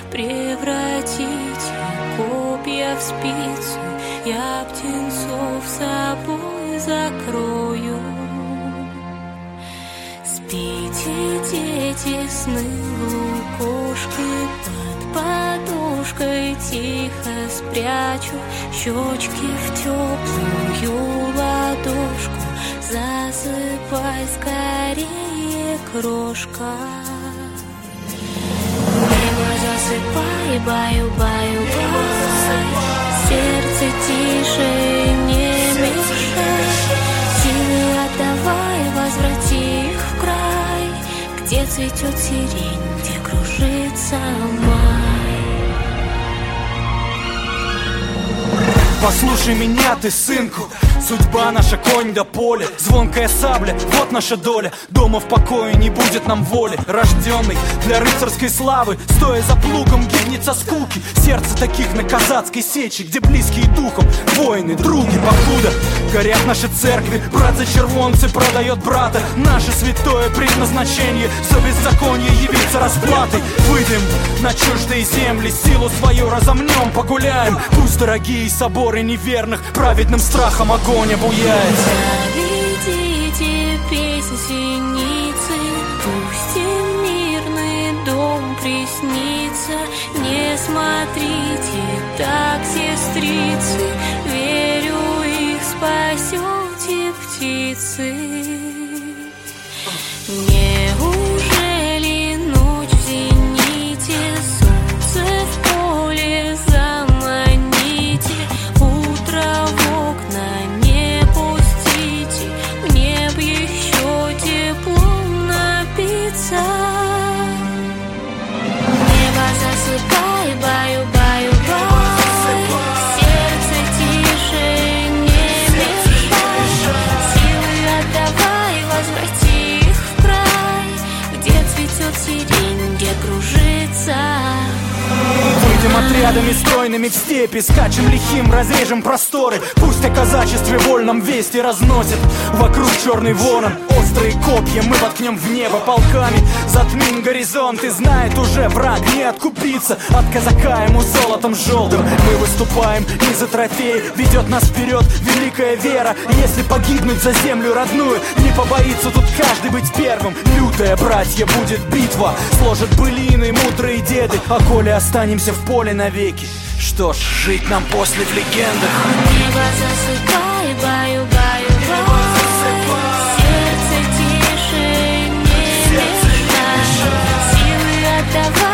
Превратите копья в спицы, я птенцов собой закрою. Спите, дети, сны лукошки, под подушкой тихо спрячу щечки в теплую ладошку. Засыпай скорее, крошка. Небо засыпай, баю-баю, бай. Сердце тише, не мешай. Силы отдавай, возврати их в край, где цветет сирень, где кружится май. Послушай меня, ты, сынку, судьба наша конь до поля, звонкая сабля, вот наша доля. Дома в покое не будет нам воли. Рожденный для рыцарской славы, стоя за плугом, гибнет со скуки. Сердце таких на казацкой сечи, где близкие духом воины, други. Покуда горят наши церкви, брат за червонцы продает брата. Наше святое предназначение за беззаконие явиться расплатой. Выйдем на чуждые земли, силу свою разомнем, погуляем. Пусть дорогие соборы неверных праведным страхом огонь обуяет. Заведите песнь синицы, пусть им мирный дом приснится. Не смотрите так, сестрицы, верю, их спасете, птицы. Неужели ночь в зените, солнце в поле заманите? Утро в окна не пустите, мне б еще теплом напиться. Небо засыпай, баю-баю, бай. Сердце тише, не мешай. Силы отдавай, возврати их в край, где цветет сирень, где кружится. Выйдем отрядами стройными в степи, скачем лихим, разрежем просторы. Пусть о казачестве вольном вести разносит вокруг черный ворон. Острые копья мы воткнем в небо полками, затмим горизонт. И знает уже враг, не откупиться от казака ему золотом желтым. Мы выступаем не за трофей, ведет нас вперед великая вера. Если погибнуть за землю родную, не побоится тут каждый быть первым. Лютая, братья, будет битва, сложат былины мудрые деды. А коли останемся в поле навеки, что ж, жить нам после в легендах. Небо засыпай, баю-баю, бай. Сердце тише, не мешай. Силы отдавай,